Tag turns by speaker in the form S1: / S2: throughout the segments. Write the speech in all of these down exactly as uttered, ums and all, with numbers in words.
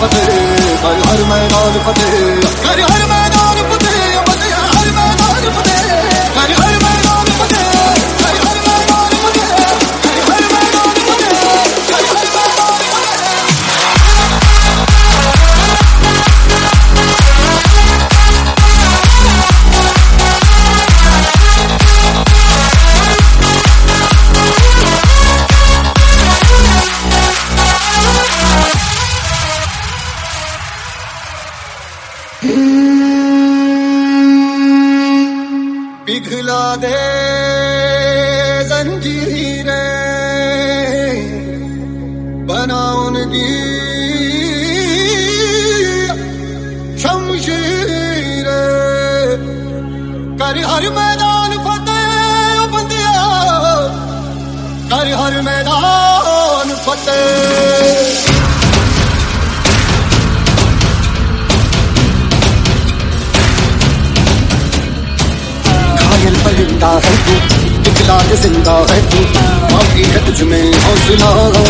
S1: फतेह, कर हर मैदान फतेह, कर हर मैदान फतेह, फतेह हर मैदान फतेह, कर हर मैदान फतेह, कर हर मैदान फतेह, कर हर मैदान फतेह, कर हर मैदान पिघला दे जंजीरें, बना उनकी शमशीरें, कर हर मैदान फतेह बंदिया, कर हर मैदान फतेह। परिंदा है तू, दिखला के जिंदा है तू, बाकी है तुझ में हौसला।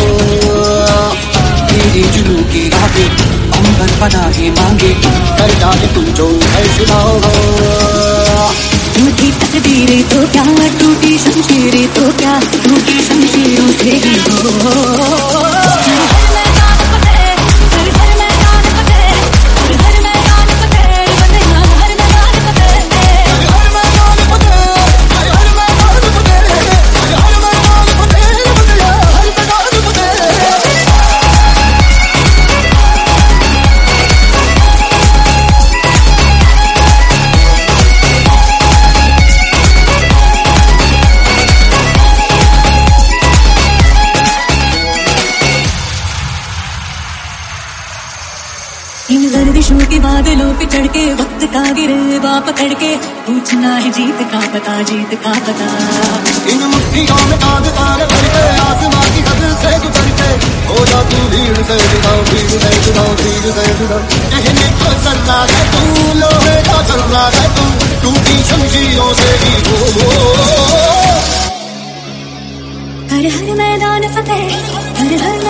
S1: तेरी जुनू की आगे अंबर बना ही मांगे, कर डाले तुम जो फैसला।
S2: टूटी तकदीरें तो क्या, टूटी शमशीरें तो क्या, टूटी शमशीरों से ही हो। इन गर्दिशों के बादलों पे चढ़ के वक्त का गिरवा पकड़ के पूछना है जीत का पता, जीत का पता।
S1: इन मुट्ठियों में चांद तारे भर के आसमां की हद से गुजर के हो जा तू भीड़ से जुदा, भीड़ से जुदा, भीड़ से जुदा। कहने को चलना है तू, लोहे का चलना है तू, टूटी शमशीरों से ही हो।
S2: कर हर मैदान फतेह, कर हर